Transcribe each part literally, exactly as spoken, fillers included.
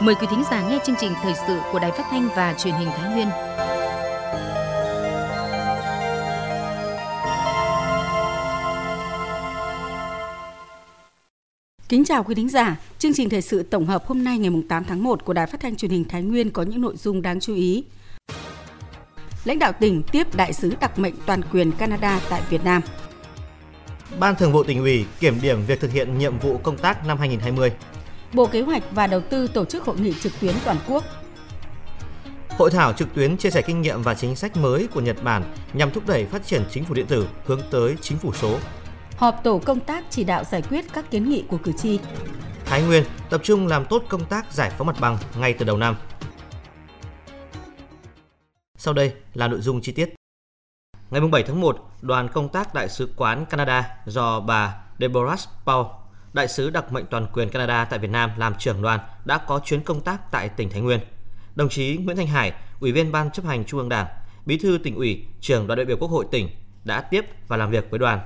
Mời quý thính giả nghe chương trình thời sự của Đài Phát thanh và Truyền hình Thái Nguyên. Kính chào quý thính giả, chương trình thời sự tổng hợp hôm nay ngày tám tháng một của Đài Phát thanh Truyền hình Thái Nguyên có những nội dung đáng chú ý. Lãnh đạo tỉnh tiếp đại sứ đặc mệnh toàn quyền Canada tại Việt Nam. Ban Thường vụ Tỉnh ủy kiểm điểm việc thực hiện nhiệm vụ công tác năm hai không hai không. Bộ Kế hoạch và Đầu tư tổ chức hội nghị trực tuyến toàn quốc. Hội thảo trực tuyến chia sẻ kinh nghiệm và chính sách mới của Nhật Bản nhằm thúc đẩy phát triển chính phủ điện tử hướng tới chính phủ số. Họp tổ công tác chỉ đạo giải quyết các kiến nghị của cử tri. Thái Nguyên tập trung làm tốt công tác giải phóng mặt bằng ngay từ đầu năm. Sau đây là nội dung chi tiết. Ngày bảy tháng một, đoàn công tác Đại sứ quán Canada do bà Deborah Paul, Đại sứ đặc mệnh toàn quyền Canada tại Việt Nam làm trưởng đoàn đã có chuyến công tác tại tỉnh Thái Nguyên. Đồng chí Nguyễn Thanh Hải, Ủy viên Ban chấp hành Trung ương Đảng, Bí thư Tỉnh ủy, Trưởng đoàn đại biểu Quốc hội tỉnh đã tiếp và làm việc với đoàn.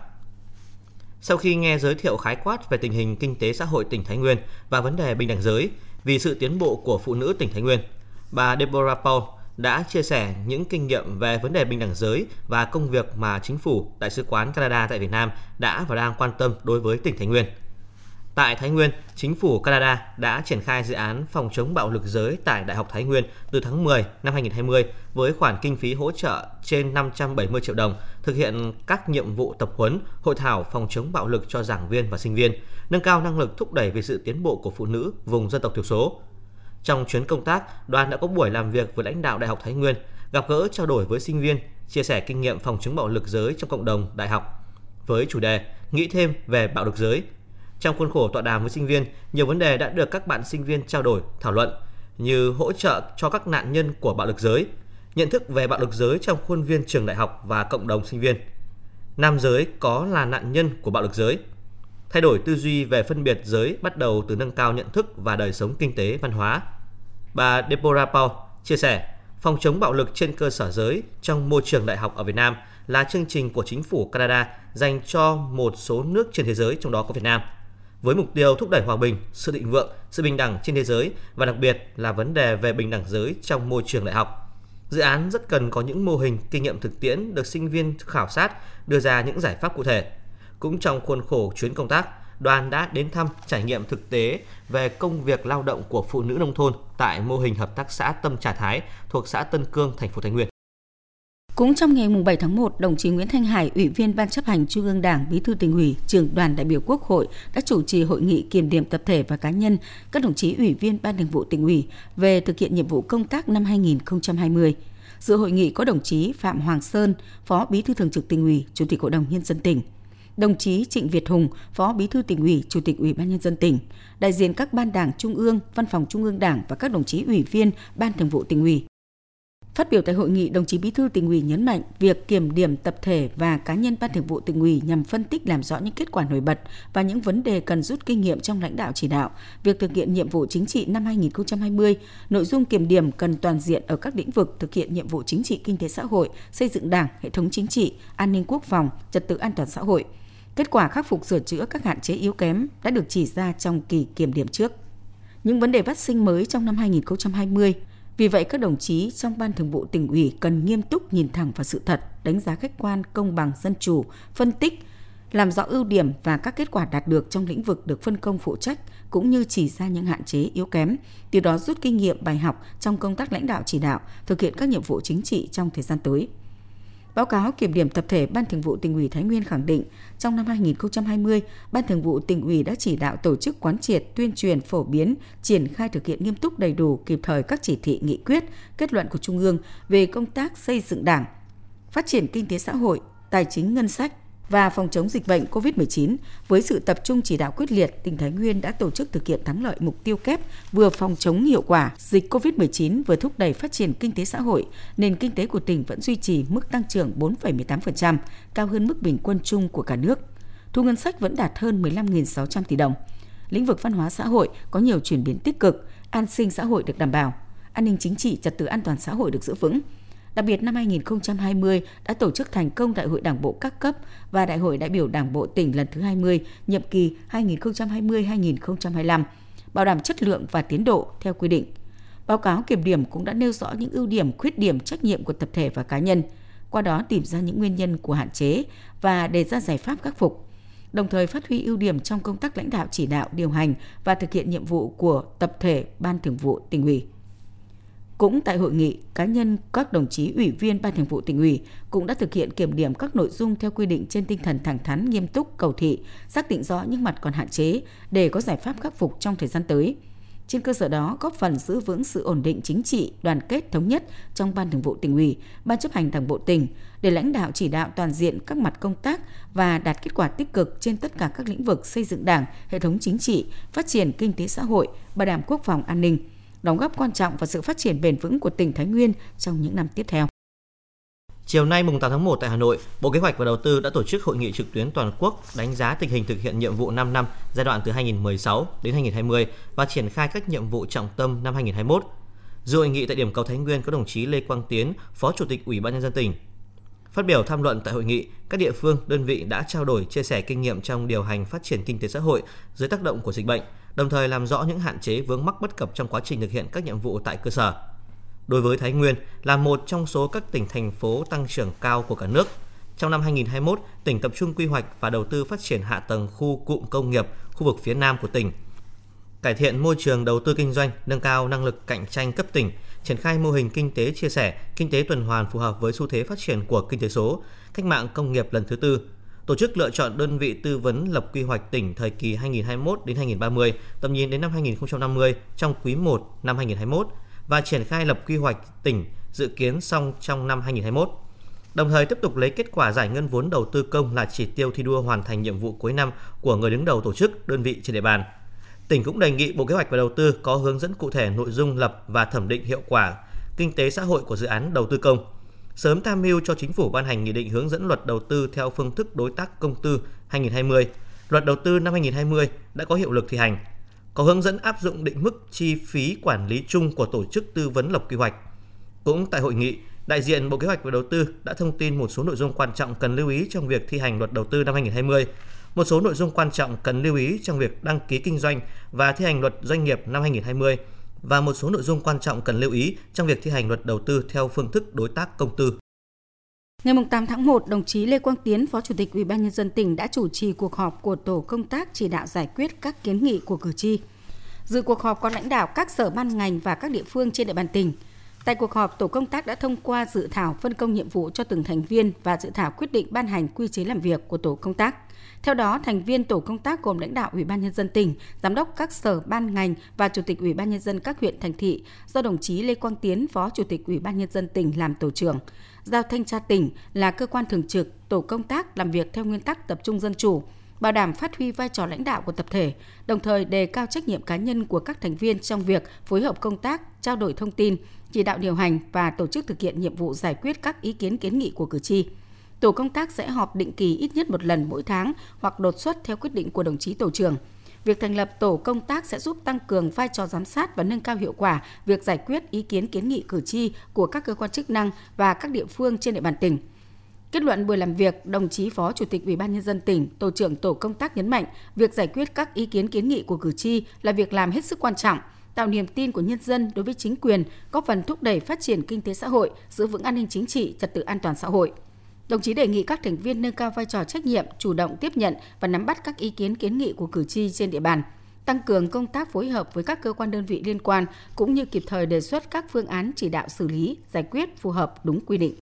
Sau khi nghe giới thiệu khái quát về tình hình kinh tế xã hội tỉnh Thái Nguyên và vấn đề bình đẳng giới vì sự tiến bộ của phụ nữ tỉnh Thái Nguyên, bà Deborah Paul đã chia sẻ những kinh nghiệm về vấn đề bình đẳng giới và công việc mà chính phủ, Đại sứ quán Canada tại Việt Nam đã và đang quan tâm đối với tỉnh Thái Nguyên. Tại Thái Nguyên, chính phủ Canada đã triển khai dự án phòng chống bạo lực giới tại Đại học Thái Nguyên từ tháng mười năm hai không hai không với khoản kinh phí hỗ trợ trên năm trăm bảy mươi triệu đồng, thực hiện các nhiệm vụ tập huấn, hội thảo phòng chống bạo lực cho giảng viên và sinh viên, nâng cao năng lực thúc đẩy về sự tiến bộ của phụ nữ vùng dân tộc thiểu số. Trong chuyến công tác, đoàn đã có buổi làm việc với lãnh đạo Đại học Thái Nguyên, gặp gỡ trao đổi với sinh viên, chia sẻ kinh nghiệm phòng chống bạo lực giới trong cộng đồng đại học với chủ đề nghĩ thêm về bạo lực giới. Trong khuôn khổ tọa đàm với sinh viên, nhiều vấn đề đã được các bạn sinh viên trao đổi, thảo luận như hỗ trợ cho các nạn nhân của bạo lực giới, nhận thức về bạo lực giới trong khuôn viên trường đại học và cộng đồng sinh viên, nam giới có là nạn nhân của bạo lực giới, thay đổi tư duy về phân biệt giới bắt đầu từ nâng cao nhận thức và đời sống kinh tế văn hóa. Bà Deborah Paul chia sẻ, phòng chống bạo lực trên cơ sở giới trong môi trường đại học ở Việt Nam là chương trình của chính phủ Canada dành cho một số nước trên thế giới, trong đó có Việt Nam, với mục tiêu thúc đẩy hòa bình, sự thịnh vượng, sự bình đẳng trên thế giới và đặc biệt là vấn đề về bình đẳng giới trong môi trường đại học. Dự án rất cần có những mô hình, kinh nghiệm thực tiễn được sinh viên khảo sát, đưa ra những giải pháp cụ thể. Cũng trong khuôn khổ chuyến công tác, đoàn đã đến thăm trải nghiệm thực tế về công việc lao động của phụ nữ nông thôn tại mô hình hợp tác xã Tâm Trà Thái thuộc xã Tân Cương, thành phố Thái Nguyên. Cũng trong ngày bảy tháng một, đồng chí Nguyễn Thanh Hải, Ủy viên Ban chấp hành Trung ương Đảng, Bí thư Tỉnh ủy, Trưởng đoàn đại biểu Quốc hội đã chủ trì hội nghị kiểm điểm tập thể và cá nhân các đồng chí Ủy viên Ban Thường vụ Tỉnh ủy về thực hiện nhiệm vụ công tác năm hai không hai không. Dự hội nghị có đồng chí Phạm Hoàng Sơn, Phó Bí thư Thường trực Tỉnh ủy, Chủ tịch Hội đồng Nhân dân tỉnh, đồng chí Trịnh Việt Hùng, Phó Bí thư Tỉnh ủy, Chủ tịch Ủy ban Nhân dân tỉnh, đại diện các ban đảng Trung ương, Văn phòng Trung ương Đảng và các đồng chí Ủy viên Ban Thường vụ Tỉnh ủy. Phát biểu tại hội nghị, đồng chí Bí thư Tỉnh ủy nhấn mạnh việc kiểm điểm tập thể và cá nhân Ban Thường vụ Tỉnh ủy nhằm phân tích làm rõ những kết quả nổi bật và những vấn đề cần rút kinh nghiệm trong lãnh đạo chỉ đạo, việc thực hiện nhiệm vụ chính trị năm hai không hai không. Nội dung kiểm điểm cần toàn diện ở các lĩnh vực thực hiện nhiệm vụ chính trị, kinh tế xã hội, xây dựng Đảng, hệ thống chính trị, an ninh quốc phòng, trật tự an toàn xã hội. Kết quả khắc phục sửa chữa các hạn chế yếu kém đã được chỉ ra trong kỳ kiểm điểm trước. Những vấn đề phát sinh mới trong năm hai không hai không. Vì vậy, các đồng chí trong Ban Thường vụ Tỉnh ủy cần nghiêm túc nhìn thẳng vào sự thật, đánh giá khách quan, công bằng, dân chủ, phân tích, làm rõ ưu điểm và các kết quả đạt được trong lĩnh vực được phân công phụ trách, cũng như chỉ ra những hạn chế yếu kém, từ đó rút kinh nghiệm bài học trong công tác lãnh đạo chỉ đạo, thực hiện các nhiệm vụ chính trị trong thời gian tới. Báo cáo kiểm điểm tập thể Ban Thường vụ Tỉnh ủy Thái Nguyên khẳng định, trong năm hai không hai không, Ban Thường vụ Tỉnh ủy đã chỉ đạo tổ chức quán triệt, tuyên truyền, phổ biến, triển khai thực hiện nghiêm túc đầy đủ, kịp thời các chỉ thị, nghị quyết, kết luận của Trung ương về công tác xây dựng Đảng, phát triển kinh tế xã hội, tài chính ngân sách và phòng chống dịch bệnh covid mười chín. Với sự tập trung chỉ đạo quyết liệt, tỉnh Thái Nguyên đã tổ chức thực hiện thắng lợi mục tiêu kép vừa phòng chống hiệu quả dịch covid mười chín, vừa thúc đẩy phát triển kinh tế xã hội. Nền kinh tế của tỉnh vẫn duy trì mức tăng trưởng bốn phẩy mười tám phần trăm, cao hơn mức bình quân chung của cả nước. Thu ngân sách vẫn đạt hơn mười lăm nghìn sáu trăm tỷ đồng. Lĩnh vực văn hóa xã hội có nhiều chuyển biến tích cực, an sinh xã hội được đảm bảo, an ninh chính trị, trật tự an toàn xã hội được giữ vững. Đặc biệt, năm hai không hai không đã tổ chức thành công Đại hội Đảng bộ các cấp và Đại hội đại biểu Đảng bộ tỉnh lần thứ hai mươi, nhiệm kỳ hai nghìn không trăm hai mươi đến hai nghìn không trăm hai mươi lăm. bảo đảm chất lượng và tiến độ theo quy định. Báo cáo kiểm điểm cũng đã nêu rõ những ưu điểm, khuyết điểm, trách nhiệm của tập thể và cá nhân, qua đó tìm ra những nguyên nhân của hạn chế và đề ra giải pháp khắc phục, đồng thời phát huy ưu điểm trong công tác lãnh đạo chỉ đạo, điều hành và thực hiện nhiệm vụ của tập thể Ban Thường vụ Tỉnh ủy. Cũng tại hội nghị, cá nhân các đồng chí ủy viên Ban Thường vụ Tỉnh ủy cũng đã thực hiện kiểm điểm các nội dung theo quy định trên tinh thần thẳng thắn, nghiêm túc, cầu thị, xác định rõ những mặt còn hạn chế để có giải pháp khắc phục trong thời gian tới. Trên cơ sở đó, góp phần giữ vững sự ổn định chính trị, đoàn kết thống nhất trong Ban Thường vụ Tỉnh ủy, Ban chấp hành Đảng bộ tỉnh để lãnh đạo chỉ đạo toàn diện các mặt công tác và đạt kết quả tích cực trên tất cả các lĩnh vực xây dựng Đảng, hệ thống chính trị, phát triển kinh tế xã hội, bảo đảm quốc phòng an ninh, đóng góp quan trọng vào sự phát triển bền vững của tỉnh Thái Nguyên trong những năm tiếp theo. Chiều nay mùng tám tháng một tại Hà Nội, Bộ Kế hoạch và Đầu tư đã tổ chức hội nghị trực tuyến toàn quốc đánh giá tình hình thực hiện nhiệm vụ năm năm giai đoạn từ hai nghìn không trăm mười sáu đến hai nghìn không trăm hai mươi và triển khai các nhiệm vụ trọng tâm năm hai nghìn không trăm hai mươi mốt. Dự hội nghị tại điểm cầu Thái Nguyên có đồng chí Lê Quang Tiến, Phó Chủ tịch Ủy ban Nhân dân tỉnh. Phát biểu tham luận tại hội nghị, các địa phương, đơn vị đã trao đổi, chia sẻ kinh nghiệm trong điều hành phát triển kinh tế xã hội dưới tác động của dịch bệnh, đồng thời làm rõ những hạn chế vướng mắc bất cập trong quá trình thực hiện các nhiệm vụ tại cơ sở. Đối với Thái Nguyên, là một trong số các tỉnh thành phố tăng trưởng cao của cả nước, trong năm hai nghìn không trăm hai mươi mốt, tỉnh tập trung quy hoạch và đầu tư phát triển hạ tầng khu cụm công nghiệp, khu vực phía Nam của tỉnh, cải thiện môi trường đầu tư kinh doanh, nâng cao năng lực cạnh tranh cấp tỉnh, triển khai mô hình kinh tế chia sẻ, kinh tế tuần hoàn phù hợp với xu thế phát triển của kinh tế số, cách mạng công nghiệp lần thứ tư, tổ chức lựa chọn đơn vị tư vấn lập quy hoạch tỉnh thời kỳ hai nghìn không trăm hai mươi mốt đến hai nghìn không trăm ba mươi, tầm nhìn đến năm hai nghìn không trăm năm mươi trong quý một năm hai nghìn không trăm hai mươi mốt và triển khai lập quy hoạch tỉnh dự kiến xong trong năm hai nghìn không trăm hai mươi mốt. Đồng thời tiếp tục lấy kết quả giải ngân vốn đầu tư công là chỉ tiêu thi đua hoàn thành nhiệm vụ cuối năm của người đứng đầu tổ chức, đơn vị trên địa bàn. Tỉnh cũng đề nghị Bộ Kế hoạch và Đầu tư có hướng dẫn cụ thể nội dung lập và thẩm định hiệu quả kinh tế xã hội của dự án đầu tư công, sớm tham mưu cho Chính phủ ban hành nghị định hướng dẫn luật đầu tư theo phương thức đối tác công tư hai nghìn không trăm hai mươi. Luật đầu tư năm hai nghìn không trăm hai mươi đã có hiệu lực thi hành, có hướng dẫn áp dụng định mức chi phí quản lý chung của tổ chức tư vấn lập quy hoạch. Cũng tại hội nghị, đại diện Bộ Kế hoạch và Đầu tư đã thông tin một số nội dung quan trọng cần lưu ý trong việc thi hành luật đầu tư năm hai nghìn không trăm hai mươi, một số nội dung quan trọng cần lưu ý trong việc đăng ký kinh doanh và thi hành luật doanh nghiệp năm hai nghìn không trăm hai mươi và một số nội dung quan trọng cần lưu ý trong việc thi hành luật đầu tư theo phương thức đối tác công tư. Ngày tám tháng một, đồng chí Lê Quang Tiến, Phó Chủ tịch Ủy ban Nhân dân tỉnh đã chủ trì cuộc họp của tổ công tác chỉ đạo giải quyết các kiến nghị của cử tri. Dự cuộc họp có lãnh đạo các sở ban ngành và các địa phương trên địa bàn tỉnh. Tại cuộc họp, tổ công tác đã thông qua dự thảo phân công nhiệm vụ cho từng thành viên và dự thảo quyết định ban hành quy chế làm việc của tổ công tác. Theo đó, thành viên tổ công tác gồm lãnh đạo Ủy ban Nhân dân tỉnh, giám đốc các sở ban ngành và Chủ tịch Ủy ban Nhân dân các huyện thành thị do đồng chí Lê Quang Tiến, Phó Chủ tịch Ủy ban Nhân dân tỉnh làm tổ trưởng. Giao thanh tra tỉnh là cơ quan thường trực, tổ công tác làm việc theo nguyên tắc tập trung dân chủ, bảo đảm phát huy vai trò lãnh đạo của tập thể, đồng thời đề cao trách nhiệm cá nhân của các thành viên trong việc phối hợp công tác, trao đổi thông tin, chỉ đạo điều hành và tổ chức thực hiện nhiệm vụ giải quyết các ý kiến kiến nghị của cử tri. Tổ công tác sẽ họp định kỳ ít nhất một lần mỗi tháng hoặc đột xuất theo quyết định của đồng chí tổ trưởng. Việc thành lập tổ công tác sẽ giúp tăng cường vai trò giám sát và nâng cao hiệu quả việc giải quyết ý kiến kiến nghị cử tri của các cơ quan chức năng và các địa phương trên địa bàn tỉnh. Kết luận buổi làm việc, đồng chí Phó Chủ tịch Ủy ban Nhân dân tỉnh, tổ trưởng tổ công tác nhấn mạnh việc giải quyết các ý kiến kiến nghị của cử tri là việc làm hết sức quan trọng, tạo niềm tin của nhân dân đối với chính quyền, góp phần thúc đẩy phát triển kinh tế xã hội, giữ vững an ninh chính trị, trật tự an toàn xã hội. Đồng chí đề nghị các thành viên nâng cao vai trò trách nhiệm, chủ động tiếp nhận và nắm bắt các ý kiến kiến nghị của cử tri trên địa bàn, tăng cường công tác phối hợp với các cơ quan đơn vị liên quan cũng như kịp thời đề xuất các phương án chỉ đạo xử lý, giải quyết phù hợp đúng quy định.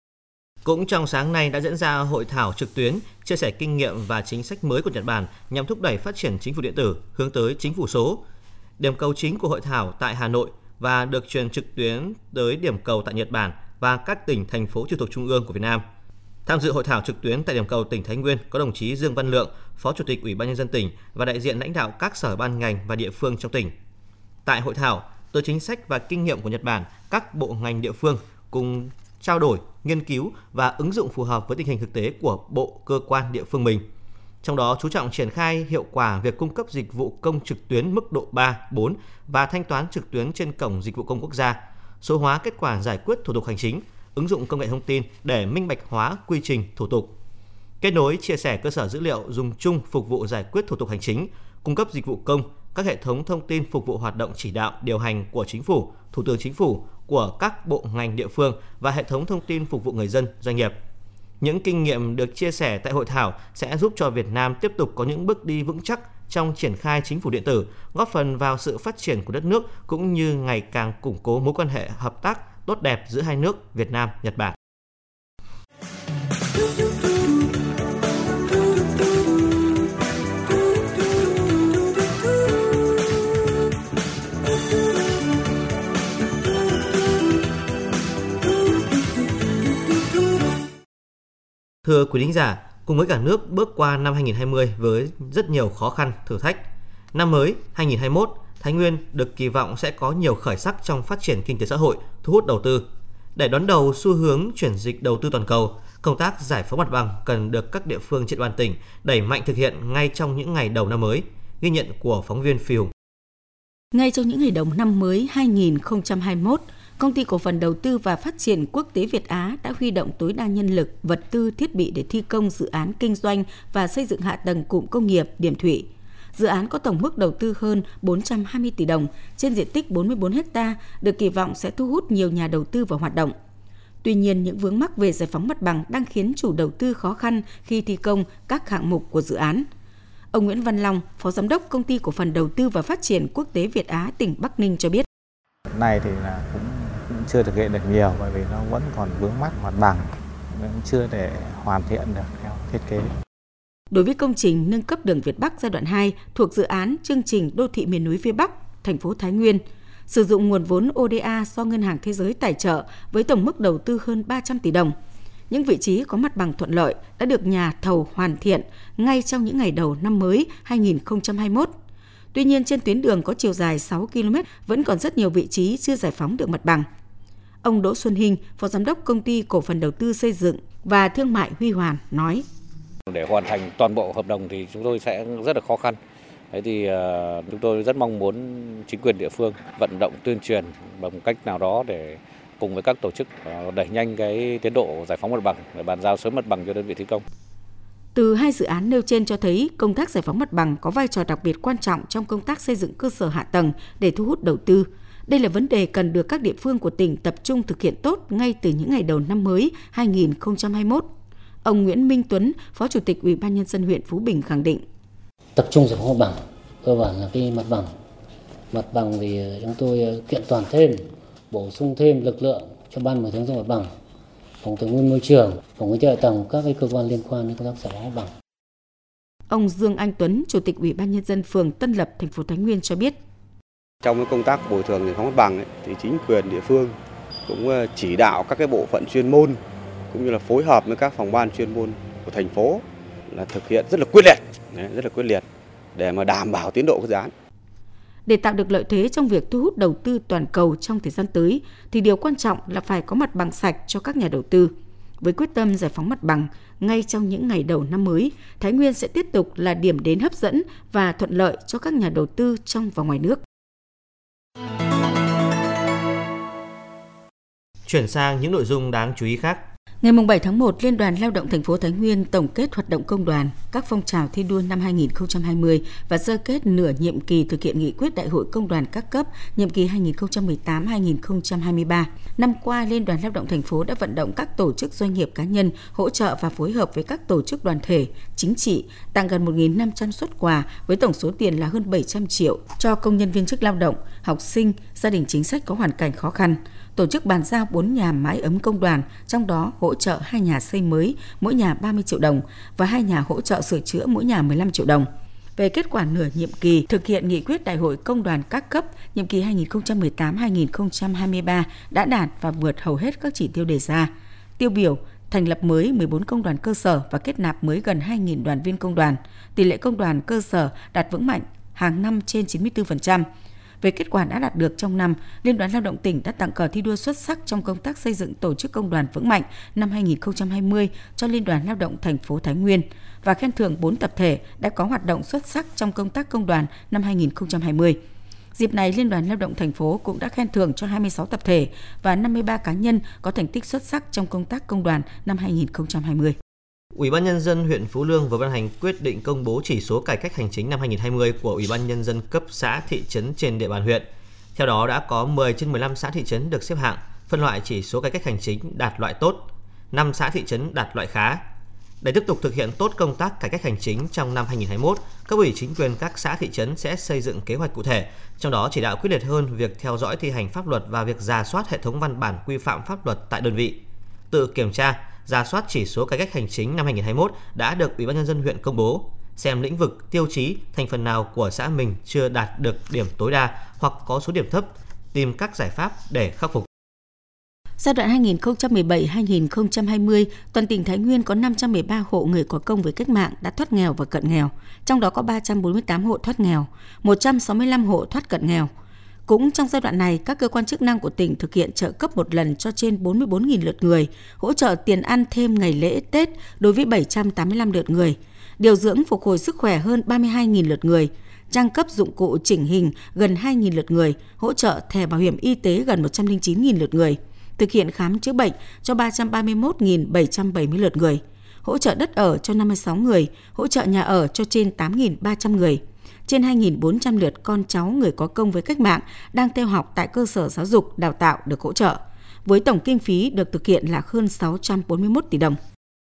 Cũng trong sáng nay đã diễn ra hội thảo trực tuyến chia sẻ kinh nghiệm và chính sách mới của Nhật Bản nhằm thúc đẩy phát triển chính phủ điện tử hướng tới chính phủ số. Điểm cầu chính của hội thảo tại Hà Nội và được truyền trực tuyến tới điểm cầu tại Nhật Bản và các tỉnh, thành phố trực thuộc trung ương của Việt Nam. Tham dự hội thảo trực tuyến tại điểm cầu tỉnh Thái Nguyên có đồng chí Dương Văn Lượng, Phó Chủ tịch Ủy ban Nhân dân tỉnh và đại diện lãnh đạo các sở ban ngành và địa phương trong tỉnh. Tại hội thảo, từ chính sách và kinh nghiệm của Nhật Bản, các bộ ngành địa phương cùng trao đổi, nghiên cứu và ứng dụng phù hợp với tình hình thực tế của bộ, cơ quan, địa phương mình. Trong đó chú trọng triển khai hiệu quả việc cung cấp dịch vụ công trực tuyến mức độ ba, bốn và thanh toán trực tuyến trên cổng dịch vụ công quốc gia, số hóa kết quả giải quyết thủ tục hành chính, ứng dụng công nghệ thông tin để minh bạch hóa quy trình thủ tục, kết nối chia sẻ cơ sở dữ liệu dùng chung phục vụ giải quyết thủ tục hành chính, cung cấp dịch vụ công, các hệ thống thông tin phục vụ hoạt động chỉ đạo, điều hành của Chính phủ, Thủ tướng Chính phủ, của các bộ ngành địa phương và hệ thống thông tin phục vụ người dân, doanh nghiệp. Những kinh nghiệm được chia sẻ tại hội thảo sẽ giúp cho Việt Nam tiếp tục có những bước đi vững chắc trong triển khai chính phủ điện tử, góp phần vào sự phát triển của đất nước cũng như ngày càng củng cố mối quan hệ hợp tác tốt đẹp giữa hai nước Việt Nam, Nhật Bản. Thưa quý thính giả, cùng với cả nước bước qua năm hai không hai không với rất nhiều khó khăn, thử thách, năm mới hai không hai mốt, Thái Nguyên được kỳ vọng sẽ có nhiều khởi sắc trong phát triển kinh tế xã hội, thu hút đầu tư. Để đón đầu xu hướng chuyển dịch đầu tư toàn cầu, công tác giải phóng mặt bằng cần được các địa phương trên địa bàn tỉnh đẩy mạnh thực hiện ngay trong những ngày đầu năm mới. Ghi nhận của phóng viên Phi Hùng. Ngay trong những ngày đầu năm mới hai không hai mốt, Công ty Cổ phần Đầu tư và Phát triển Quốc tế Việt Á đã huy động tối đa nhân lực, vật tư, thiết bị để thi công dự án kinh doanh và xây dựng hạ tầng cụm công nghiệp Điểm Thụy. Dự án có tổng mức đầu tư hơn bốn trăm hai mươi tỷ đồng trên diện tích bốn mươi tư héc ta, được kỳ vọng sẽ thu hút nhiều nhà đầu tư vào hoạt động. Tuy nhiên, những vướng mắc về giải phóng mặt bằng đang khiến chủ đầu tư khó khăn khi thi công các hạng mục của dự án. Ông Nguyễn Văn Long, Phó Giám đốc Công ty Cổ phần Đầu tư và Phát triển Quốc tế Việt Á tỉnh Bắc Ninh cho biết. Hiện nay thì là cũng, cũng chưa thực hiện được nhiều bởi vì nó vẫn còn vướng mắc mặt bằng, vẫn chưa để hoàn thiện được theo thiết kế. Đối với công trình nâng cấp đường Việt Bắc giai đoạn hai thuộc dự án chương trình đô thị miền núi phía Bắc, thành phố Thái Nguyên, sử dụng nguồn vốn ô đê a do Ngân hàng Thế giới tài trợ với tổng mức đầu tư hơn ba trăm tỷ đồng. Những vị trí có mặt bằng thuận lợi đã được nhà thầu hoàn thiện ngay trong những ngày đầu năm mới hai không hai mốt. Tuy nhiên, trên tuyến đường có chiều dài sáu ki lô mét vẫn còn rất nhiều vị trí chưa giải phóng được mặt bằng. Ông Đỗ Xuân Hinh, Phó Giám đốc Công ty Cổ phần Đầu tư Xây dựng và Thương mại Huy Hoàn nói. Để hoàn thành toàn bộ hợp đồng thì chúng tôi sẽ rất là khó khăn. Thế thì uh, chúng tôi rất mong muốn chính quyền địa phương vận động tuyên truyền bằng cách nào đó để cùng với các tổ chức uh, đẩy nhanh cái tiến độ giải phóng mặt bằng để bàn giao sớm mặt bằng cho đơn vị thi công. Từ hai dự án nêu trên cho thấy công tác giải phóng mặt bằng có vai trò đặc biệt quan trọng trong công tác xây dựng cơ sở hạ tầng để thu hút đầu tư. Đây là vấn đề cần được các địa phương của tỉnh tập trung thực hiện tốt ngay từ những ngày đầu năm mới hai không hai mốt. Ông Nguyễn Minh Tuấn, Phó Chủ tịch Ủy ban Nhân dân huyện Phú Bình khẳng định. Tập trung giải phóng mặt bằng, cơ bản là cái mặt bằng. Mặt bằng thì chúng tôi kiện toàn thêm, bổ sung thêm lực lượng cho ban quản lý sử dụng mặt bằng, phòng tài nguyên môi trường, phòng quản trị hạ tầng, các cái cơ quan liên quan đến công tác giải phóng mặt bằng. Ông Dương Anh Tuấn, Chủ tịch Ủy ban Nhân dân phường Tân Lập, thành phố Thái Nguyên cho biết. Trong cái công tác bồi thường giải phóng mặt bằng ấy, thì chính quyền địa phương cũng chỉ đạo các cái bộ phận chuyên môn cũng như là phối hợp với các phòng ban chuyên môn của thành phố là thực hiện rất là quyết liệt, rất là quyết liệt để mà đảm bảo tiến độ của dự án. Để tạo được lợi thế trong việc thu hút đầu tư toàn cầu trong thời gian tới, thì điều quan trọng là phải có mặt bằng sạch cho các nhà đầu tư. Với quyết tâm giải phóng mặt bằng, ngay trong những ngày đầu năm mới, Thái Nguyên sẽ tiếp tục là điểm đến hấp dẫn và thuận lợi cho các nhà đầu tư trong và ngoài nước. Chuyển sang những nội dung đáng chú ý khác. Ngày bảy tháng một, Liên đoàn Lao động thành phố Thái Nguyên tổng kết hoạt động công đoàn, các phong trào thi đua năm hai không hai không và sơ kết nửa nhiệm kỳ thực hiện nghị quyết Đại hội Công đoàn các cấp nhiệm kỳ hai nghìn không trăm mười tám đến hai nghìn không trăm hai mươi ba. Năm qua, Liên đoàn Lao động thành phố đã vận động các tổ chức doanh nghiệp cá nhân hỗ trợ và phối hợp với các tổ chức đoàn thể, chính trị tặng gần một nghìn năm trăm suất quà với tổng số tiền là hơn bảy trăm triệu cho công nhân viên chức lao động, học sinh, gia đình chính sách có hoàn cảnh khó khăn. Tổ chức bàn giao bốn nhà mái ấm công đoàn, trong đó hỗ trợ hai nhà xây mới, mỗi nhà ba mươi triệu đồng và hai nhà hỗ trợ sửa chữa mỗi nhà mười lăm triệu đồng. Về kết quả nửa nhiệm kỳ thực hiện nghị quyết Đại hội Công đoàn các cấp nhiệm kỳ hai nghìn không trăm mười tám đến hai nghìn không trăm hai mươi ba đã đạt và vượt hầu hết các chỉ tiêu đề ra. Tiêu biểu, thành lập mới mười bốn công đoàn cơ sở và kết nạp mới gần hai nghìn đoàn viên công đoàn. Tỷ lệ công đoàn cơ sở đạt vững mạnh, hàng năm trên chín mươi tư phần trăm. Về kết quả đã đạt được trong năm, Liên đoàn Lao động tỉnh đã tặng cờ thi đua xuất sắc trong công tác xây dựng tổ chức công đoàn vững mạnh năm hai nghìn không trăm hai mươi cho Liên đoàn Lao động thành phố Thái Nguyên và khen thưởng bốn tập thể đã có hoạt động xuất sắc trong công tác công đoàn năm hai nghìn không trăm hai mươi. Dịp này, Liên đoàn Lao động thành phố cũng đã khen thưởng cho hai mươi sáu tập thể và năm mươi ba cá nhân có thành tích xuất sắc trong công tác công đoàn năm hai nghìn không trăm hai mươi. Ủy ban Nhân dân huyện Phú Lương vừa ban hành quyết định công bố chỉ số cải cách hành chính năm hai nghìn không trăm hai mươi của Ủy ban Nhân dân cấp xã thị trấn trên địa bàn huyện. Theo đó đã có mười trên mười lăm xã thị trấn được xếp hạng, phân loại chỉ số cải cách hành chính đạt loại tốt, năm xã thị trấn đạt loại khá. Để tiếp tục thực hiện tốt công tác cải cách hành chính trong năm hai nghìn không trăm hai mươi mốt, cấp ủy chính quyền các xã thị trấn sẽ xây dựng kế hoạch cụ thể, trong đó chỉ đạo quyết liệt hơn việc theo dõi thi hành pháp luật và việc rà soát hệ thống văn bản quy phạm pháp luật tại đơn vị. Tự kiểm tra, rà soát chỉ số cải cách hành chính năm hai nghìn không trăm hai mươi mốt đã được Ủy ban Nhân dân huyện công bố, xem lĩnh vực, tiêu chí, thành phần nào của xã mình chưa đạt được điểm tối đa hoặc có số điểm thấp, tìm các giải pháp để khắc phục. Giai đoạn hai nghìn không trăm mười bảy đến hai nghìn không trăm hai mươi, toàn tỉnh Thái Nguyên có năm trăm mười ba hộ người có công với cách mạng đã thoát nghèo và cận nghèo, trong đó có ba trăm bốn mươi tám hộ thoát nghèo, một trăm sáu mươi lăm hộ thoát cận nghèo. Cũng trong giai đoạn này, các cơ quan chức năng của tỉnh thực hiện trợ cấp một lần cho trên bốn mươi bốn nghìn lượt người, hỗ trợ tiền ăn thêm ngày lễ Tết đối với bảy trăm tám mươi lăm lượt người, điều dưỡng phục hồi sức khỏe hơn ba mươi hai nghìn lượt người, trang cấp dụng cụ chỉnh hình gần hai nghìn lượt người, hỗ trợ thẻ bảo hiểm y tế gần một trăm lẻ chín nghìn lượt người, thực hiện khám chữa bệnh cho ba trăm ba mươi mốt nghìn bảy trăm bảy mươi lượt người, hỗ trợ đất ở cho năm mươi sáu người, hỗ trợ nhà ở cho trên tám nghìn ba trăm người. Trên hai nghìn bốn trăm lượt con cháu người có công với cách mạng đang theo học tại cơ sở giáo dục đào tạo được hỗ trợ, với tổng kinh phí được thực hiện là hơn sáu trăm bốn mươi mốt tỷ đồng.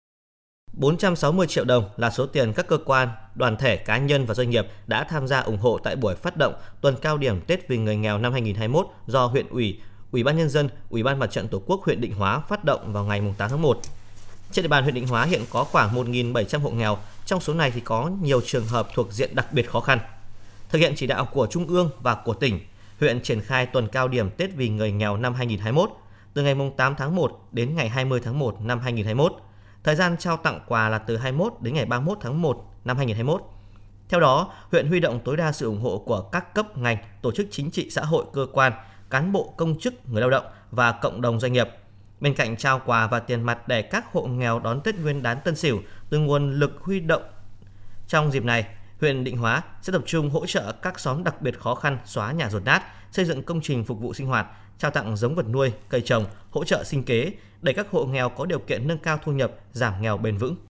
bốn trăm sáu mươi triệu đồng là số tiền các cơ quan, đoàn thể, cá nhân và doanh nghiệp đã tham gia ủng hộ tại buổi phát động tuần cao điểm Tết vì người nghèo năm hai nghìn không trăm hai mươi mốt do huyện ủy, Ủy ban Nhân dân, Ủy ban Mặt trận Tổ quốc huyện Định Hóa phát động vào ngày tám tháng một. Trên địa bàn huyện Định Hóa hiện có khoảng một nghìn bảy trăm hộ nghèo, trong số này thì có nhiều trường hợp thuộc diện đặc biệt khó khăn. Thực hiện chỉ đạo của Trung ương và của tỉnh, huyện triển khai tuần cao điểm Tết vì người nghèo năm hai nghìn không trăm hai mươi mốt từ ngày tám tháng một đến ngày hai mươi tháng một năm hai nghìn không trăm hai mươi mốt. Thời gian trao tặng quà là từ hai mươi mốt đến ngày ba mươi mốt tháng một năm hai nghìn không trăm hai mươi mốt. Theo đó, huyện huy động tối đa sự ủng hộ của các cấp ngành, tổ chức chính trị xã hội, cơ quan, cán bộ công chức, người lao động và cộng đồng doanh nghiệp. Bên cạnh trao quà và tiền mặt để các hộ nghèo đón Tết Nguyên đán Tân Sửu từ nguồn lực huy động trong dịp này, huyện Định Hóa sẽ tập trung hỗ trợ các xóm đặc biệt khó khăn xóa nhà dột nát, xây dựng công trình phục vụ sinh hoạt, trao tặng giống vật nuôi, cây trồng, hỗ trợ sinh kế để các hộ nghèo có điều kiện nâng cao thu nhập, giảm nghèo bền vững.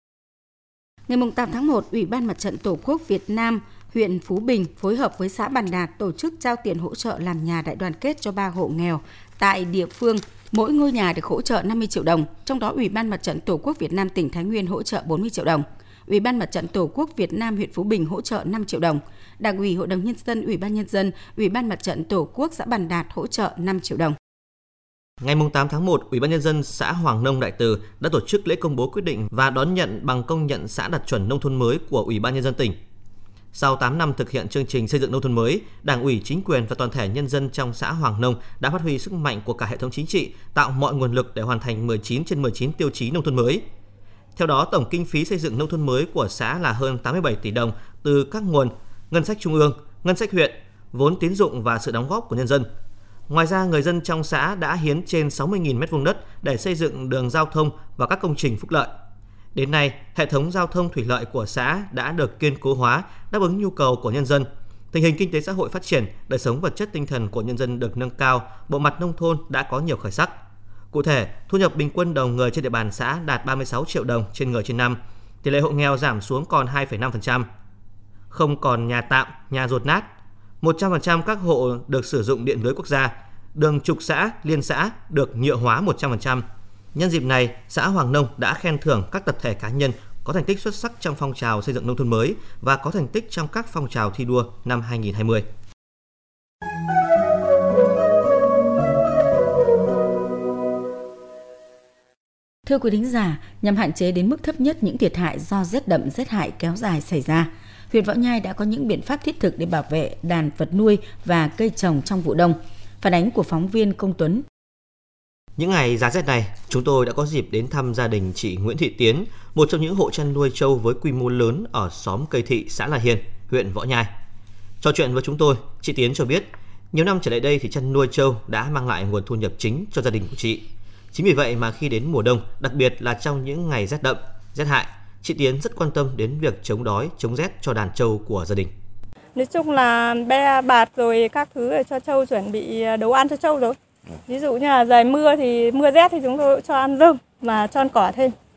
Ngày tám tháng một, Ủy ban Mặt trận Tổ quốc Việt Nam huyện Phú Bình phối hợp với xã Bàn Đạt tổ chức trao tiền hỗ trợ làm nhà đại đoàn kết cho ba hộ nghèo tại địa phương. Mỗi ngôi nhà được hỗ trợ năm mươi triệu đồng, trong đó Ủy ban Mặt trận Tổ quốc Việt Nam tỉnh Thái Nguyên hỗ trợ bốn mươi triệu đồng. Ủy ban Mặt trận Tổ quốc Việt Nam huyện Phú Bình hỗ trợ năm triệu đồng. Đảng ủy, Hội đồng Nhân dân, Ủy ban Nhân dân, Ủy ban Mặt trận Tổ quốc xã Bàn Đạt hỗ trợ năm triệu đồng. Ngày tám tháng một, Ủy ban Nhân dân xã Hoàng Nông Đại Từ đã tổ chức lễ công bố quyết định và đón nhận bằng công nhận xã đạt chuẩn nông thôn mới của Ủy ban Nhân dân tỉnh. Sau tám năm thực hiện chương trình xây dựng nông thôn mới, Đảng ủy, chính quyền và toàn thể nhân dân trong xã Hoàng Nông đã phát huy sức mạnh của cả hệ thống chính trị, tạo mọi nguồn lực để hoàn thành mười chín trên mười chín tiêu chí nông thôn mới. Theo đó, tổng kinh phí xây dựng nông thôn mới của xã là hơn tám mươi bảy tỷ đồng từ các nguồn ngân sách trung ương, ngân sách huyện, vốn tín dụng và sự đóng góp của nhân dân. Ngoài ra, người dân trong xã đã hiến trên sáu mươi nghìn mét vuông đất để xây dựng đường giao thông và các công trình phúc lợi. Đến nay, hệ thống giao thông thủy lợi của xã đã được kiên cố hóa, đáp ứng nhu cầu của nhân dân. Tình hình kinh tế xã hội phát triển, đời sống vật chất tinh thần của nhân dân được nâng cao, bộ mặt nông thôn đã có nhiều khởi sắc. Cụ thể, thu nhập bình quân đầu người trên địa bàn xã đạt ba mươi sáu triệu đồng trên người trên năm, tỷ lệ hộ nghèo giảm xuống còn hai phẩy năm phần trăm. Không còn nhà tạm, nhà dột nát, một trăm phần trăm các hộ được sử dụng điện lưới quốc gia, đường trục xã, liên xã được nhựa hóa một trăm phần trăm. Nhân dịp này, xã Hoàng Nông đã khen thưởng các tập thể cá nhân có thành tích xuất sắc trong phong trào xây dựng nông thôn mới và có thành tích trong các phong trào thi đua năm hai nghìn không trăm hai mươi. Thưa quý thính giả, nhằm hạn chế đến mức thấp nhất những thiệt hại do rét đậm rét hại kéo dài xảy ra, huyện Võ Nhai đã có những biện pháp thiết thực để bảo vệ đàn vật nuôi và cây trồng trong vụ đông. Phản ánh của phóng viên Công Tuấn. Những ngày giá rét này, chúng tôi đã có dịp đến thăm gia đình chị Nguyễn Thị Tiến, một trong những hộ chăn nuôi trâu với quy mô lớn ở xóm Cây Thị, xã La Hiền, huyện Võ Nhai. Trò chuyện với chúng tôi, chị Tiến cho biết, nhiều năm trở lại đây thì chăn nuôi trâu đã mang lại nguồn thu nhập chính cho gia đình của chị. Chính vì vậy mà khi đến mùa đông, đặc biệt là trong những ngày rét đậm, rét hại, chị Tiến rất quan tâm đến việc chống đói, chống rét cho đàn trâu của gia đình. Nói chung là be bạt rồi các thứ để cho trâu chuẩn bị đồ ăn cho trâu rồi. Ví dụ như là trời mưa thì mưa rét thì chúng tôi cho ăn rơm và cho ăn cỏ thêm.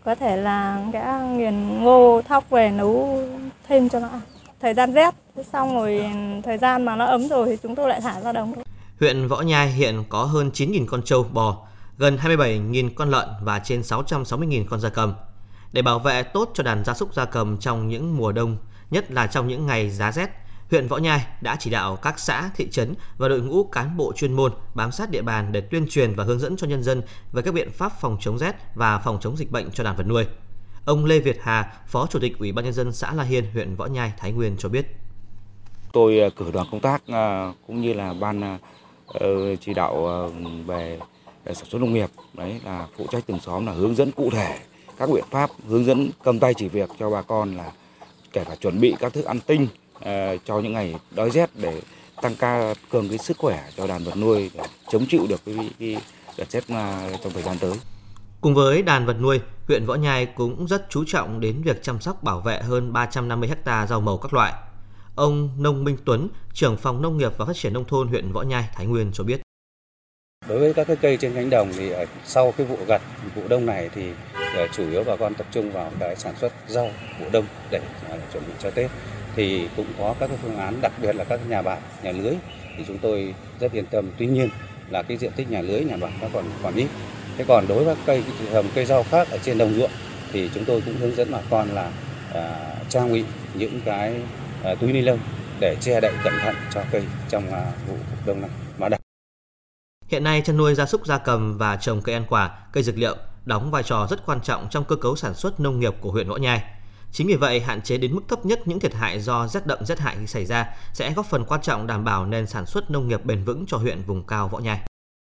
Có thể là sẽ nghiền ngô thóc về nấu thêm cho nó ăn. Thời gian rét, xong rồi thời gian mà nó ấm rồi thì chúng tôi lại thả ra đồng. Huyện Võ Nhai hiện có hơn chín nghìn con trâu bò, gần hai mươi bảy nghìn con lợn và trên sáu trăm sáu mươi nghìn con gia cầm. Để bảo vệ tốt cho đàn gia súc gia cầm trong những mùa đông, nhất là trong những ngày giá rét, huyện Võ Nhai đã chỉ đạo các xã, thị trấn và đội ngũ cán bộ chuyên môn bám sát địa bàn để tuyên truyền và hướng dẫn cho nhân dân về các biện pháp phòng chống rét và phòng chống dịch bệnh cho đàn vật nuôi. Ông Lê Việt Hà, Phó Chủ tịch Ủy ban Nhân dân xã La Hiên, huyện Võ Nhai, Thái Nguyên cho biết. Tôi cử đoàn công tác cũng như là ban chỉ đạo về sản xuất nông nghiệp, đấy là phụ trách từng xóm là hướng dẫn cụ thể các biện pháp, hướng dẫn cầm tay chỉ việc cho bà con là kể cả chuẩn bị các thức ăn tinh uh, cho những ngày đói rét để tăng ca cường cái sức khỏe cho đàn vật nuôi để chống chịu được cái, cái đợt rét uh, trong thời gian tới. Cùng với đàn vật nuôi, huyện Võ Nhai cũng rất chú trọng đến việc chăm sóc bảo vệ hơn ba trăm năm mươi ha rau màu các loại. Ông Nông Minh Tuấn, trưởng phòng nông nghiệp và phát triển nông thôn huyện Võ Nhai, Thái Nguyên cho biết. Đối với các cái cây trên cánh đồng thì sau cái vụ gặt, vụ đông này thì chủ yếu bà con tập trung vào cái sản xuất rau vụ đông để chuẩn bị cho Tết. Thì cũng có các cái phương án, đặc biệt là các nhà bạt, nhà lưới thì chúng tôi rất yên tâm. Tuy nhiên là cái diện tích nhà lưới, nhà bạt nó còn còn ít. Thế còn đối với cây trồng cây rau khác ở trên đồng ruộng thì chúng tôi cũng hướng dẫn bà con là à, trang bị những cái à, túi ni lông để che đậy cẩn thận cho cây trong à, vụ đông này. Mà đặc Hiện nay, chăn nuôi gia súc gia cầm và trồng cây ăn quả, cây dược liệu đóng vai trò rất quan trọng trong cơ cấu sản xuất nông nghiệp của huyện Võ Nhai. Chính vì vậy, hạn chế đến mức thấp nhất những thiệt hại do rét đậm rét hại khi xảy ra sẽ góp phần quan trọng đảm bảo nền sản xuất nông nghiệp bền vững cho huyện vùng cao Võ Nhai.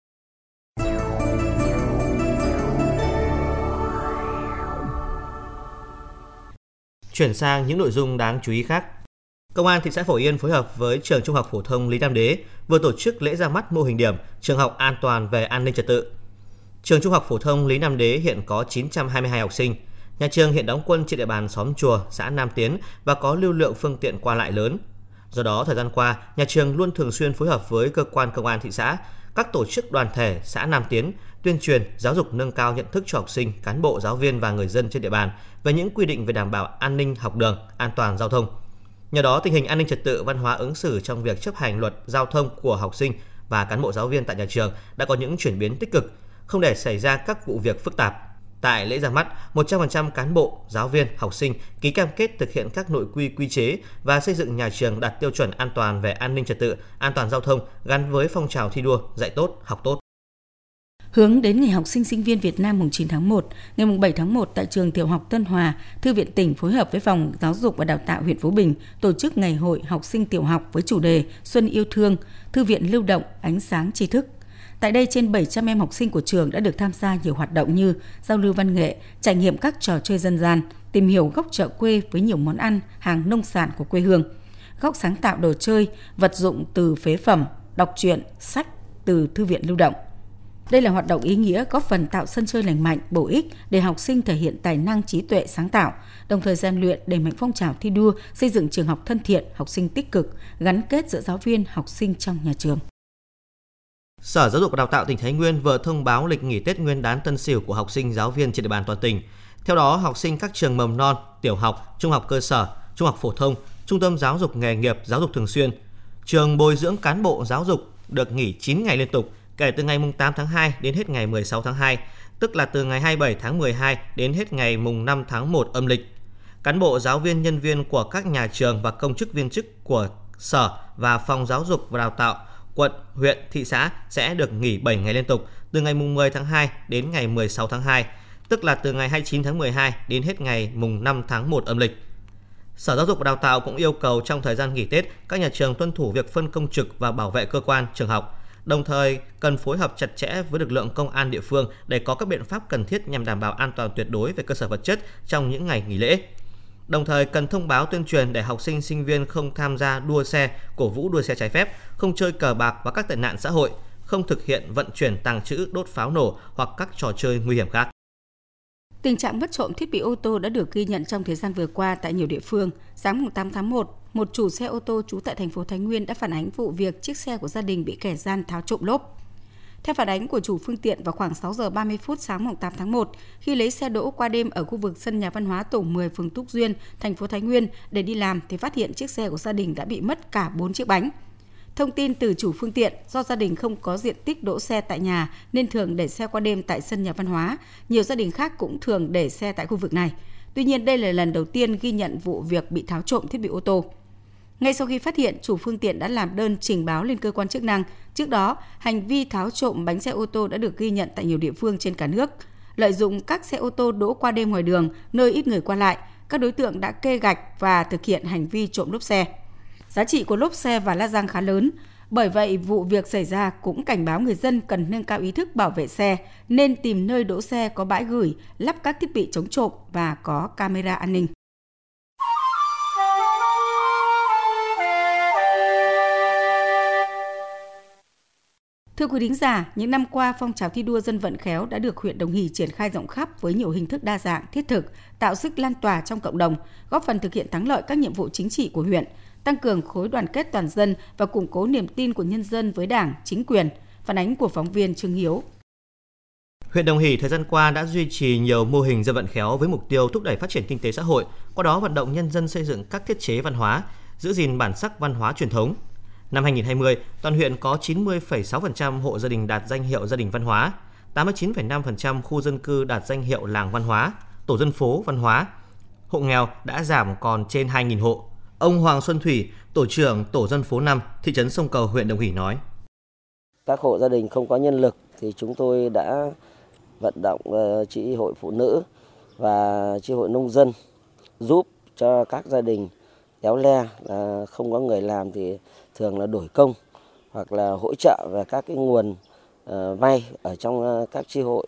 Chuyển sang những nội dung đáng chú ý khác. Công an thị xã Phổ Yên phối hợp với trường Trung học phổ thông Lý Nam Đế vừa tổ chức lễ ra mắt mô hình điểm trường học an toàn về an ninh trật tự. Trường Trung học phổ thông Lý Nam Đế hiện có chín trăm hai mươi hai học sinh. Nhà trường hiện đóng quân trên địa bàn xóm Chùa, xã Nam Tiến và có lưu lượng phương tiện qua lại lớn. Do đó, thời gian qua, nhà trường luôn thường xuyên phối hợp với cơ quan công an thị xã, các tổ chức đoàn thể xã Nam Tiến tuyên truyền, giáo dục nâng cao nhận thức cho học sinh, cán bộ, giáo viên và người dân trên địa bàn về những quy định về đảm bảo an ninh học đường, an toàn giao thông. Nhờ đó, tình hình an ninh trật tự, văn hóa ứng xử trong việc chấp hành luật giao thông của học sinh và cán bộ giáo viên tại nhà trường đã có những chuyển biến tích cực, không để xảy ra các vụ việc phức tạp. Tại lễ ra mắt, một trăm phần trăm cán bộ, giáo viên, học sinh ký cam kết thực hiện các nội quy quy chế và xây dựng nhà trường đạt tiêu chuẩn an toàn về an ninh trật tự, an toàn giao thông gắn với phong trào thi đua dạy tốt, học tốt. Hướng đến Ngày học sinh sinh viên Việt Nam mùng chín tháng một, ngày mùng bảy tháng một tại trường Tiểu học Tân Hòa, Thư viện tỉnh phối hợp với Phòng Giáo dục và Đào tạo huyện Phú Bình tổ chức Ngày hội học sinh tiểu học với chủ đề Xuân yêu thương, Thư viện lưu động, ánh sáng tri thức. Tại đây, trên bảy trăm em học sinh của trường đã được tham gia nhiều hoạt động như giao lưu văn nghệ, trải nghiệm các trò chơi dân gian, tìm hiểu góc chợ quê với nhiều món ăn, hàng nông sản của quê hương, góc sáng tạo đồ chơi, vật dụng từ phế phẩm, đọc truyện, sách từ thư viện lưu động. Đây là hoạt động ý nghĩa góp phần tạo sân chơi lành mạnh, bổ ích để học sinh thể hiện tài năng trí tuệ sáng tạo, đồng thời rèn luyện đẩy mạnh phong trào thi đua, xây dựng trường học thân thiện, học sinh tích cực, gắn kết giữa giáo viên, học sinh trong nhà trường. Sở Giáo dục và Đào tạo tỉnh Thái Nguyên vừa thông báo lịch nghỉ Tết Nguyên đán Tân Sửu của học sinh giáo viên trên địa bàn toàn tỉnh. Theo đó, học sinh các trường mầm non, tiểu học, trung học cơ sở, trung học phổ thông, trung tâm giáo dục nghề nghiệp, giáo dục thường xuyên, trường bồi dưỡng cán bộ giáo dục được nghỉ chín ngày liên tục kể từ ngày tám tháng hai đến hết ngày mười sáu tháng hai, tức là từ ngày hai mươi bảy tháng mười hai đến hết ngày năm tháng một âm lịch. Cán bộ, giáo viên, nhân viên của các nhà trường và công chức viên chức của Sở và Phòng Giáo dục và Đào tạo quận, huyện, thị xã sẽ được nghỉ bảy ngày liên tục từ ngày mười tháng hai đến ngày mười sáu tháng hai, tức là từ ngày hai mươi chín tháng mười hai đến hết ngày năm tháng một âm lịch. Sở Giáo dục và Đào tạo cũng yêu cầu trong thời gian nghỉ Tết, các nhà trường tuân thủ việc phân công trực và bảo vệ cơ quan, trường học, đồng thời cần phối hợp chặt chẽ với lực lượng công an địa phương để có các biện pháp cần thiết nhằm đảm bảo an toàn tuyệt đối về cơ sở vật chất trong những ngày nghỉ lễ. Đồng thời cần thông báo tuyên truyền để học sinh, sinh viên không tham gia đua xe, cổ vũ đua xe trái phép, không chơi cờ bạc và các tệ nạn xã hội, không thực hiện vận chuyển, tàng trữ, đốt pháo nổ hoặc các trò chơi nguy hiểm khác. Tình trạng mất trộm thiết bị ô tô đã được ghi nhận trong thời gian vừa qua tại nhiều địa phương. Sáng tám tháng một, một chủ xe ô tô trú tại thành phố Thái Nguyên đã phản ánh vụ việc chiếc xe của gia đình bị kẻ gian tháo trộm lốp. Theo phản ánh của chủ phương tiện, vào khoảng sáu giờ ba mươi phút sáng mùng tám tháng một, khi lấy xe đỗ qua đêm ở khu vực sân nhà văn hóa tổ mười phường Túc Duyên, thành phố Thái Nguyên để đi làm thì phát hiện chiếc xe của gia đình đã bị mất cả bốn chiếc bánh. Thông tin từ chủ phương tiện, do gia đình không có diện tích đỗ xe tại nhà nên thường để xe qua đêm tại sân nhà văn hóa. Nhiều gia đình khác cũng thường để xe tại khu vực này. Tuy nhiên, đây là lần đầu tiên ghi nhận vụ việc bị tháo trộm thiết bị ô tô. Ngay sau khi phát hiện, chủ phương tiện đã làm đơn trình báo lên cơ quan chức năng. Trước đó, hành vi tháo trộm bánh xe ô tô đã được ghi nhận tại nhiều địa phương trên cả nước. Lợi dụng các xe ô tô đỗ qua đêm ngoài đường, nơi ít người qua lại, các đối tượng đã kê gạch và thực hiện hành vi trộm lốp xe. Giá trị của lốp xe và la răng khá lớn. Bởi vậy, vụ việc xảy ra cũng cảnh báo người dân cần nâng cao ý thức bảo vệ xe, nên tìm nơi đỗ xe có bãi gửi, lắp các thiết bị chống trộm và có camera an ninh. Thưa quý thính giả, những năm qua, phong trào thi đua dân vận khéo đã được huyện Đồng Hỷ triển khai rộng khắp với nhiều hình thức đa dạng, thiết thực, tạo sức lan tỏa trong cộng đồng, góp phần thực hiện thắng lợi các nhiệm vụ chính trị của huyện, tăng cường khối đoàn kết toàn dân và củng cố niềm tin của nhân dân với Đảng, chính quyền. Phản ánh của phóng viên Trương Hiếu. Huyện Đồng Hỷ thời gian qua đã duy trì nhiều mô hình dân vận khéo với mục tiêu thúc đẩy phát triển kinh tế xã hội, qua đó vận động nhân dân xây dựng các thiết chế văn hóa, giữ gìn bản sắc văn hóa truyền thống. Năm hai nghìn không trăm hai mươi, toàn huyện có chín mươi phẩy sáu phần trăm hộ gia đình đạt danh hiệu gia đình văn hóa, tám mươi chín phẩy năm phần trăm khu dân cư đạt danh hiệu làng văn hóa, tổ dân phố văn hóa. Hộ nghèo đã giảm còn trên hai nghìn hộ. Ông Hoàng Xuân Thủy, tổ trưởng tổ dân phố năm, thị trấn Sông Cầu, huyện Đồng Hỷ nói: Các hộ gia đình không có nhân lực thì chúng tôi đã vận động chi hội phụ nữ và chi hội nông dân giúp cho các gia đình éo le là không có người làm thì thường là đổi công hoặc là hỗ trợ về các cái nguồn uh, vay ở trong uh, các chi hội.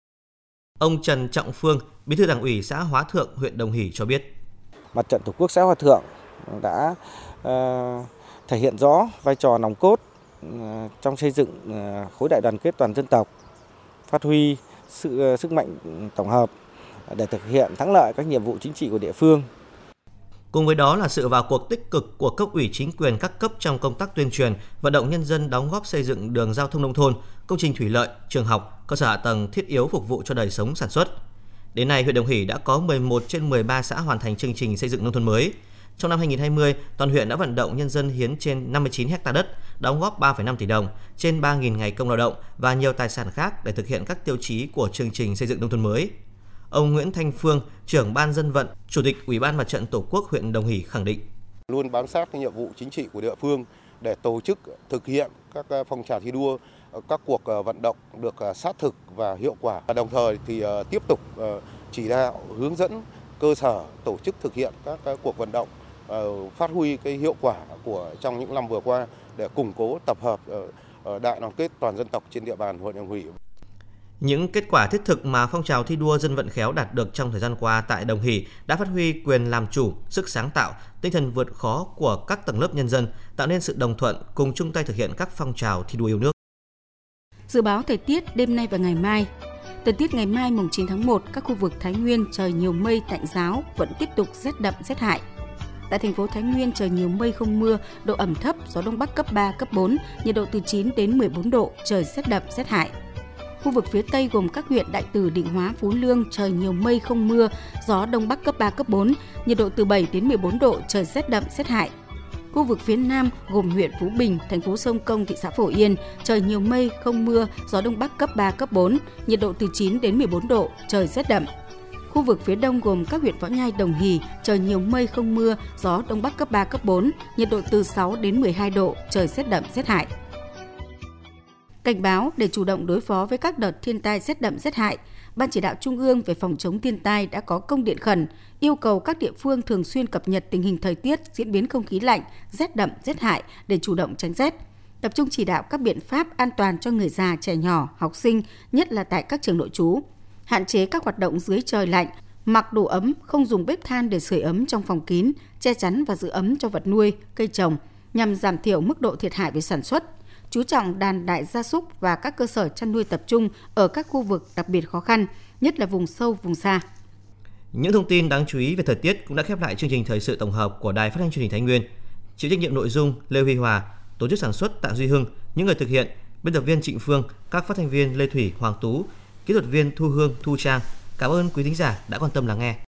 Ông Trần Trọng Phương, Bí thư Đảng ủy xã Hóa Thượng, huyện Đồng Hỷ cho biết: Mặt trận Tổ quốc xã Hóa Thượng đã uh, thể hiện rõ vai trò nòng cốt uh, trong xây dựng uh, khối đại đoàn kết toàn dân tộc, phát huy sự uh, sức mạnh tổng hợp để thực hiện thắng lợi các nhiệm vụ chính trị của địa phương. Cùng với đó là sự vào cuộc tích cực của cấp ủy chính quyền các cấp trong công tác tuyên truyền, vận động nhân dân đóng góp xây dựng đường giao thông nông thôn, công trình thủy lợi, trường học, cơ sở hạ tầng thiết yếu phục vụ cho đời sống sản xuất. Đến nay, huyện Đồng Hỷ đã có mười một trên mười ba xã hoàn thành chương trình xây dựng nông thôn mới. Trong năm hai nghìn không trăm hai mươi, toàn huyện đã vận động nhân dân hiến trên năm mươi chín héc ta đất, đóng góp ba phẩy năm tỷ đồng, trên ba nghìn ngày công lao động và nhiều tài sản khác để thực hiện các tiêu chí của chương trình xây dựng nông thôn mới. Ông Nguyễn Thanh Phương, trưởng ban dân vận, chủ tịch Ủy ban Mặt trận Tổ quốc huyện Đồng Hỷ khẳng định: Luôn bám sát nhiệm vụ chính trị của địa phương để tổ chức thực hiện các phong trào thi đua, các cuộc vận động được sát thực và hiệu quả. Đồng thời thì tiếp tục chỉ đạo hướng dẫn cơ sở tổ chức thực hiện các cuộc vận động, phát huy cái hiệu quả của trong những năm vừa qua để củng cố tập hợp đại đoàn kết toàn dân tộc trên địa bàn huyện Đồng Hỷ. Những kết quả thiết thực mà phong trào thi đua dân vận khéo đạt được trong thời gian qua tại Đồng Hỷ đã phát huy quyền làm chủ, sức sáng tạo, tinh thần vượt khó của các tầng lớp nhân dân, tạo nên sự đồng thuận cùng chung tay thực hiện các phong trào thi đua yêu nước. Dự báo thời tiết đêm nay và ngày mai. Thời tiết ngày mai mùng chín tháng một, các khu vực Thái Nguyên trời nhiều mây tạnh ráo, vẫn tiếp tục rét đậm rét hại. Tại thành phố Thái Nguyên trời nhiều mây không mưa, độ ẩm thấp, gió đông bắc cấp ba, cấp bốn, nhiệt độ từ chín đến mười bốn độ, trời rét đậm rét hại. Khu vực phía Tây gồm các huyện Đại Từ, Định Hóa, Phú Lương trời nhiều mây không mưa, gió đông bắc cấp ba, cấp bốn, nhiệt độ từ bảy đến mười bốn độ, trời rét đậm rét hại. Khu vực phía Nam gồm huyện Phú Bình, thành phố Sông Công, thị xã Phổ Yên trời nhiều mây không mưa, gió đông bắc cấp ba, cấp bốn, nhiệt độ từ chín đến mười bốn độ, trời rét đậm. Khu vực phía Đông gồm các huyện Võ Nhai, Đồng Hỷ trời nhiều mây không mưa, gió đông bắc cấp ba, cấp bốn, nhiệt độ từ sáu đến mười hai độ, trời rét đậm rét hại. Cảnh báo để chủ động đối phó với các đợt thiên tai rét đậm rét hại, Ban Chỉ đạo Trung ương về phòng chống thiên tai đã có công điện khẩn yêu cầu các địa phương thường xuyên cập nhật tình hình thời tiết, diễn biến không khí lạnh, rét đậm rét hại để chủ động tránh rét. Tập trung chỉ đạo các biện pháp an toàn cho người già, trẻ nhỏ, học sinh, nhất là tại các trường nội trú. Hạn chế các hoạt động dưới trời lạnh, mặc đủ ấm, không dùng bếp than để sưởi ấm trong phòng kín, che chắn và giữ ấm cho vật nuôi, cây trồng nhằm giảm thiểu mức độ thiệt hại về sản xuất. Chú trọng đàn đại gia súc và các cơ sở chăn nuôi tập trung ở các khu vực đặc biệt khó khăn, nhất là vùng sâu, vùng xa. Những thông tin đáng chú ý về thời tiết cũng đã khép lại chương trình thời sự tổng hợp của Đài Phát thanh Truyền hình Thái Nguyên. Chịu trách nhiệm nội dung Lê Huy Hòa, tổ chức sản xuất Tạ Duy Hưng, những người thực hiện biên tập viên Trịnh Phương, các phát thanh viên Lê Thủy, Hoàng Tú, kỹ thuật viên Thu Hương, Thu Trang. Cảm ơn quý thính giả đã quan tâm lắng nghe.